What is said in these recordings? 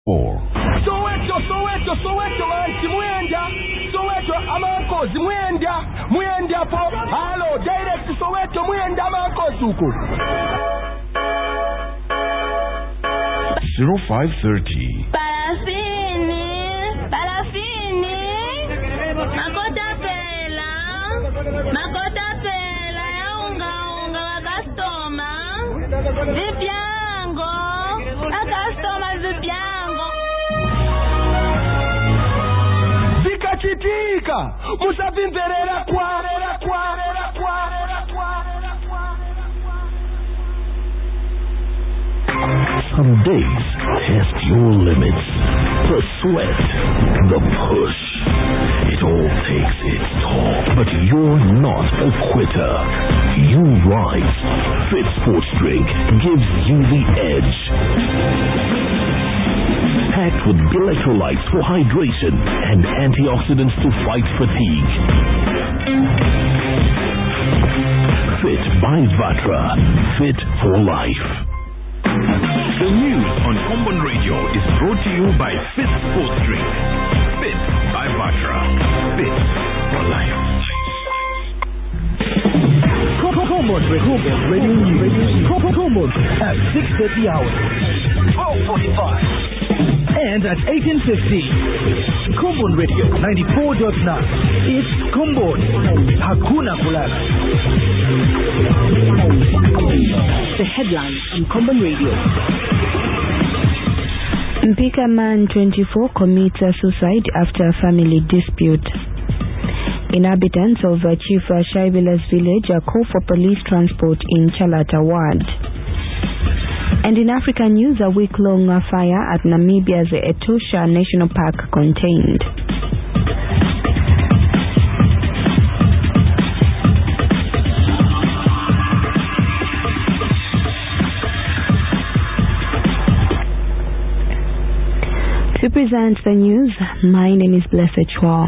4. Soweto manchi mwenda. Soweto amankozi mwenda po. Hello, direct Soweto mwenda amankozi uko. 0530. Parafini. Makota pela ya unga wa customer. Zipiango. La customer zipiango. Zikachitika. Musavimverera kwa. Some days test your limits. The sweat, the push. It all takes its toll. But you're not a quitter. You rise. Fit Sports Drink gives you the edge. Packed with electrolytes for hydration and antioxidants to fight fatigue. Fit by Vatra. Fit for life. The news on Common Radio is brought to you by Fit Sports Drink. Fit by Vatra. Fit for life. Common Radio News. Common at 6:30 hours. 12:45. And at 18:50. Common Radio 94.9. It's Common. Hakuna Kulala. The headlines on Common Radio. Mpika man 24 commits a suicide after a family dispute. Inhabitants of Chief Shaibila's village call for police transport in Chalata ward. And in African news, a week-long fire at Namibia's Etosha National Park contained. To present the news, my name is Blessed Chua.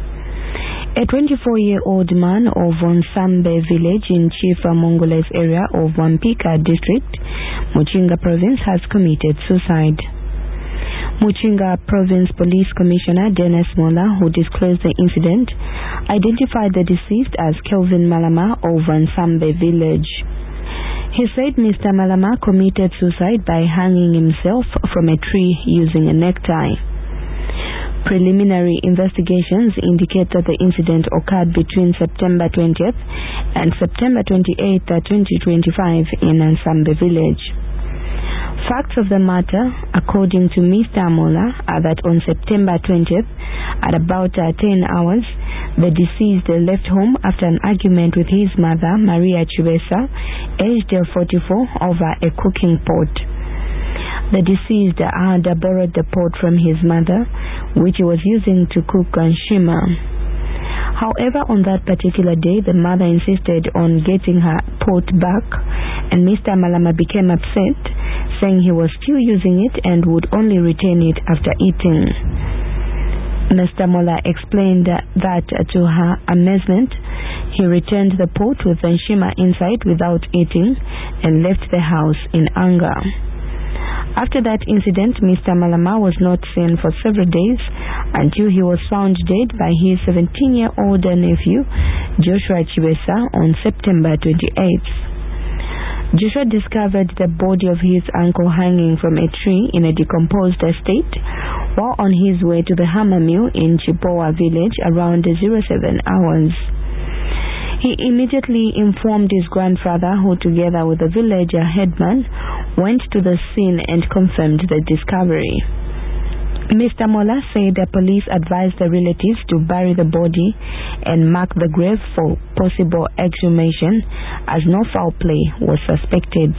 A 24-year-old man of Nsambe village in Chief Mongoles area of Wampika district, Muchinga province, has committed suicide. Muchinga Province Police Commissioner Dennis Mola, who disclosed the incident, identified the deceased as Kelvin Malama of Nsambe village. He said Mr. Malama committed suicide by hanging himself from a tree using a necktie. Preliminary investigations indicate that the incident occurred between September 20th and September 28th, 2025 in Nsambe village. Facts of the matter, according to Mr. Mola, are that on September 20th, at about 10 hours, the deceased left home after an argument with his mother, Maria Chubesa, aged 44, over a cooking pot. The deceased had borrowed the pot from his mother, which he was using to cook nshima. However, on that particular day, the mother insisted on getting her pot back, and Mr. Malama became upset, saying he was still using it and would only return it after eating. Mr. Mola explained that to her amazement, he returned the pot with nshima inside without eating and left the house in anger. After that incident, Mr. Malama was not seen for several days until he was found dead by his 17-year-old nephew, Joshua Chibesa, on September 28th. Joshua discovered the body of his uncle hanging from a tree in a decomposed state while on his way to the hammer mill in Chipowa village around 07 hours. He immediately informed his grandfather, who together with the village headman went to the scene and confirmed the discovery. Mr. Mola said the police advised the relatives to bury the body and mark the grave for possible exhumation, as no foul play was suspected.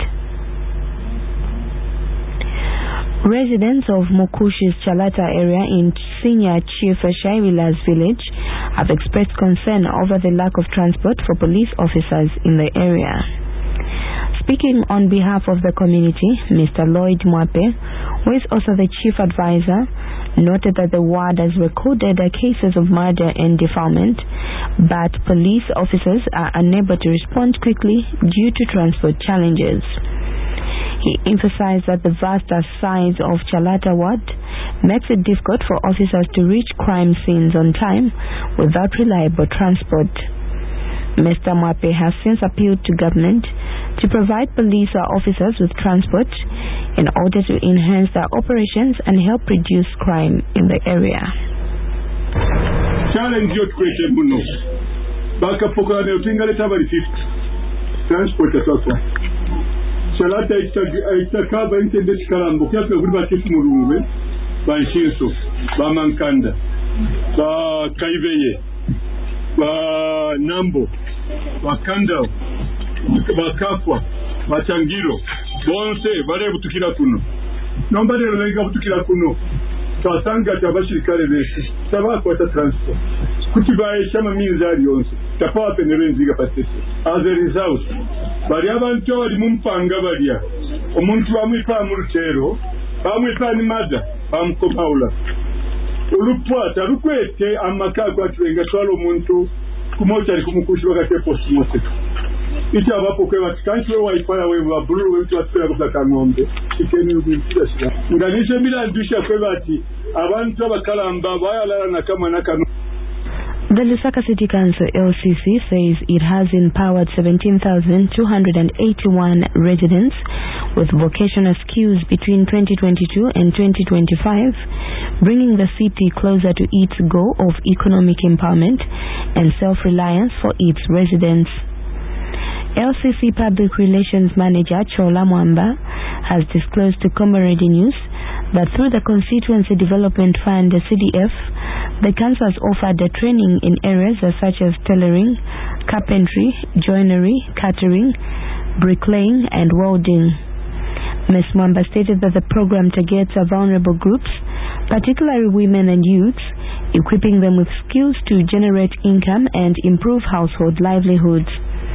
Residents of Mukushi's Chalata area in Senior Chief Shaibila's village have expressed concern over the lack of transport for police officers in the area. Speaking on behalf of the community, Mr. Lloyd Mwape, who is also the chief advisor, noted that the ward has recorded cases of murder and defilement, but police officers are unable to respond quickly due to transport challenges. He emphasized that the vast size of Chalata ward makes it difficult for officers to reach crime scenes on time without reliable transport. Mr. Mwape has since appealed to government to provide police or officers with transport in order to enhance their operations and help reduce crime in the area. Challenge your creative muno. Baka poka ne utinga le tabari 50. Transport asasa. Shalata itakaba intende kalambo kya kwa guriba kitu mulumbe ba nshinso ba mankanda ba kaiveye ba nambo ba kandao ba kafwa ba changiro bonse bare butukira kuno nomba lero lenga butukira kuno twasanga tabashirikare bese tabako ta transport kutibaye chama minzari yonse tapawa penero nziga pasese as a result bari abantu bari mumpanga bariya omuntu bamwipa mu rutero bamwipa ni mada bamkopaula ulupwata rukwete amakako atuenga twalo omuntu kumocha ali kumukushi wakati postmortem ita abapo kwa watikansi wa ipala wewa bulu wetu watupela kufaka ngombe ikeni ubintila shida nganishe mila ndusha kwa wati abantu wakalamba waya lala na kama nakanu. The Lusaka City Council LCC says it has empowered 17,281 residents with vocational skills between 2022 and 2025, bringing the city closer to its goal of economic empowerment and self-reliance for its residents. LCC Public Relations Manager Chola Mwamba has disclosed to Comrade News that through the Constituency Development Fund, the CDF, the council has offered the training in areas such as tailoring, carpentry, joinery, catering, bricklaying and welding. Ms. Mwamba stated that the program targets vulnerable groups, particularly women and youths, equipping them with skills to generate income and improve household livelihoods.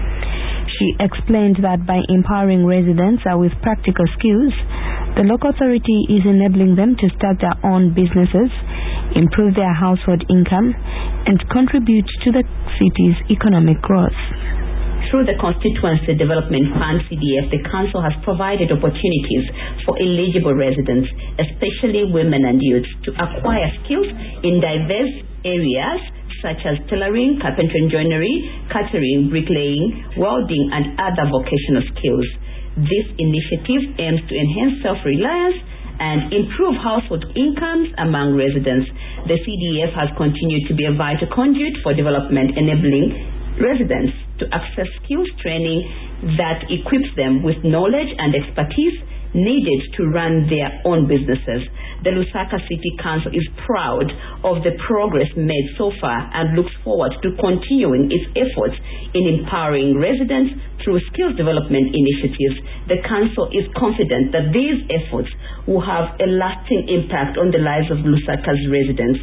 She explained that by empowering residents with practical skills, the local authority is enabling them to start their own businesses, improve their household income, and contribute to the city's economic growth. Through the Constituency Development Fund CDF, the council has provided opportunities for eligible residents, especially women and youths, to acquire skills in diverse areas such as tailoring, carpentry and joinery, catering, bricklaying, welding, and other vocational skills. This initiative aims to enhance self-reliance and improve household incomes among residents. The CDF has continued to be a vital conduit for development, enabling residents to access skills training that equips them with knowledge and expertise needed to run their own businesses. The Lusaka City Council is proud of the progress made so far and looks forward to continuing its efforts in empowering residents through skills development initiatives. The Council is confident that these efforts will have a lasting impact on the lives of Lusaka's residents.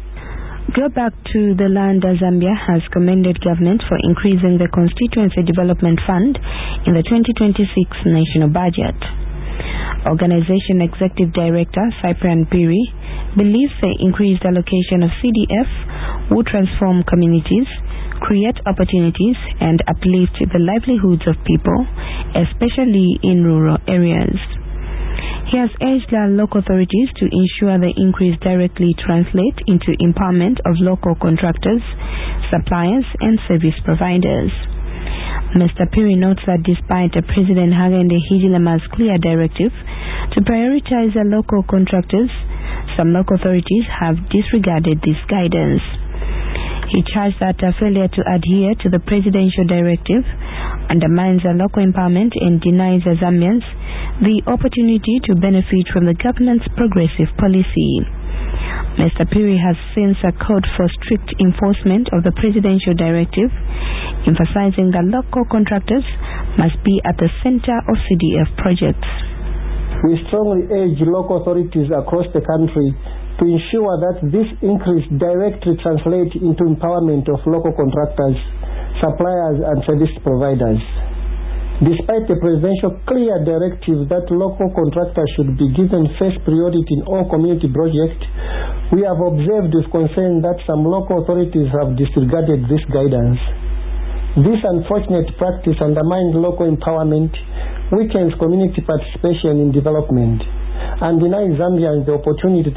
Go Back to the Land Zambia has commended government for increasing the Constituency Development Fund in the 2026 national budget. Organization Executive Director Cyprian Piri believes the increased allocation of CDF will transform communities, create opportunities, and uplift the livelihoods of people, especially in rural areas. He has urged the local authorities to ensure the increase directly translate into empowerment of local contractors, suppliers, and service providers. Mr. Piri notes that despite President Hakainde Hichilema's clear directive to prioritize the local contractors, some local authorities have disregarded this guidance. He charged that a failure to adhere to the presidential directive undermines the local empowerment and denies the Zambians the opportunity to benefit from the government's progressive policy. Mr. Piri has since called for strict enforcement of the presidential directive, emphasizing that local contractors must be at the center of CDF projects. We strongly urge local authorities across the country to ensure that this increase directly translates into empowerment of local contractors, suppliers, and service providers. Despite the presidential clear directive that local contractors should be given first priority in all community projects, we have observed with concern that some local authorities have disregarded this guidance. This unfortunate practice undermines local empowerment, weakens community participation in development, and denies Zambians the opportunity